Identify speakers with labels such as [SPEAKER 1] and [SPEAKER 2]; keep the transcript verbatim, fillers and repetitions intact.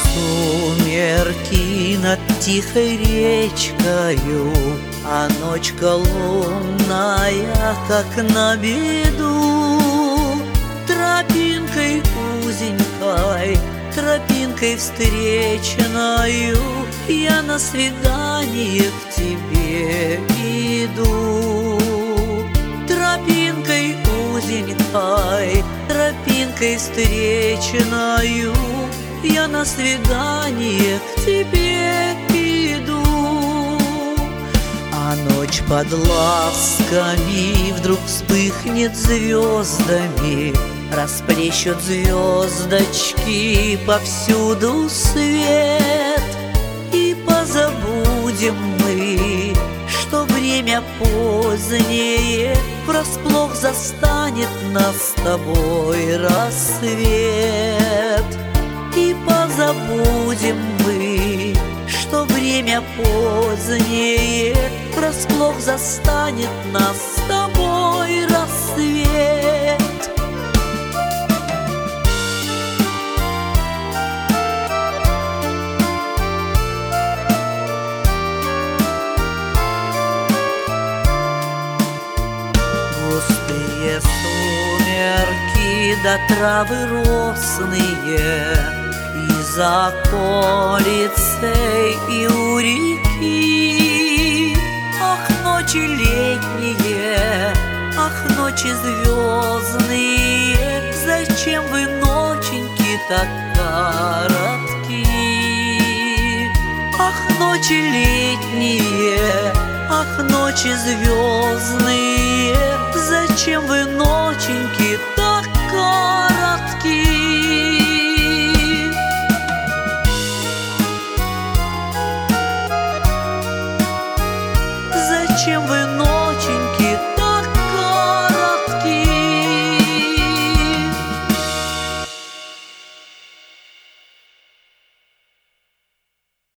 [SPEAKER 1] Сумерки над тихой речкою, а ночка лунная, как на беду. Тропинкой узенькой, тропинкой встречною я на свидание к тебе иду. Тропинкой узенькой, тропинкой встречною я на свидание к тебе иду. А ночь под ласками вдруг вспыхнет звездами, расплещут звездочки повсюду свет. И позабудем мы, что время позднее врасплох застанет нас с тобой рассвет. И позабудем мы, что время позднее врасплох застанет нас с тобой рассвет. Густые сумерки до травы росные, и за околицей, и у реки. Ах, ночи летние, ах, ночи звездные, зачем вы, ноченьки, так коротки? Ах, ночи летние, ах, ночи звездные,